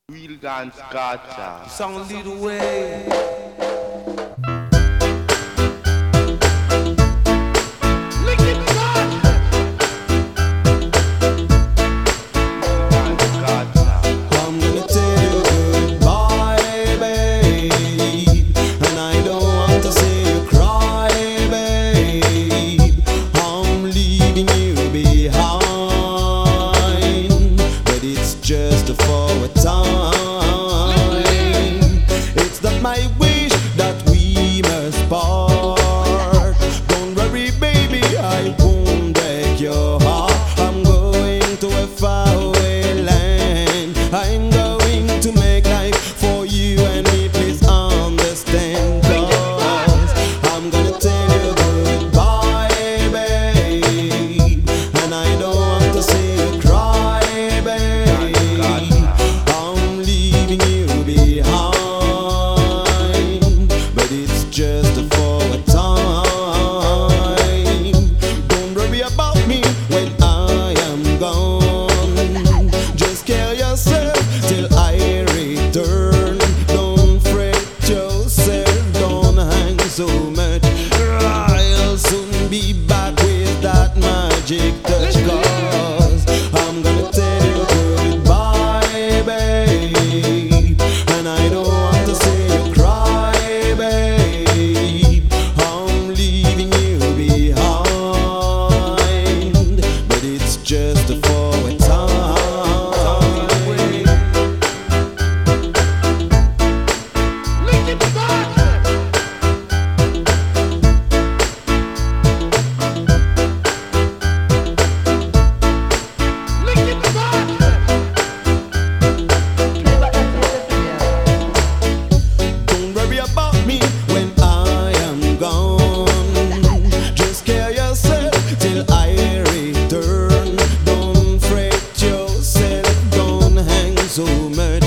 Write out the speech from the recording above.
Real Gun Scatter. Song lead the way. Lick it back. I'm gonna tell you goodbye, babe, and I don't want to see you cry, babe. I'm leaving you behind, but it's just for a time. It's not my wish that we must part. Don't worry, baby, I won't break your heart. I'm going to a faraway land. I'm going to make life for you and me, please understand. Cause I'm gonna tell you goodbye, babe, and I don't want to see you cry, babe. I'm leaving you behind, but it's just for a time. Don't worry about me when I am gone. Just care yourself till I return. Don't fret yourself, don't hang so much. I'll soon be back with that magic touch. Cause I'm gonna tell you goodbye, babe, and I don't want to see you cry, babe. I'm leaving you behind, but it's just for a time. Lick it back. Lick it back. Don't worry about me when I am gone. Just care yourself till I return. Don't fret yourself, don't hang so much.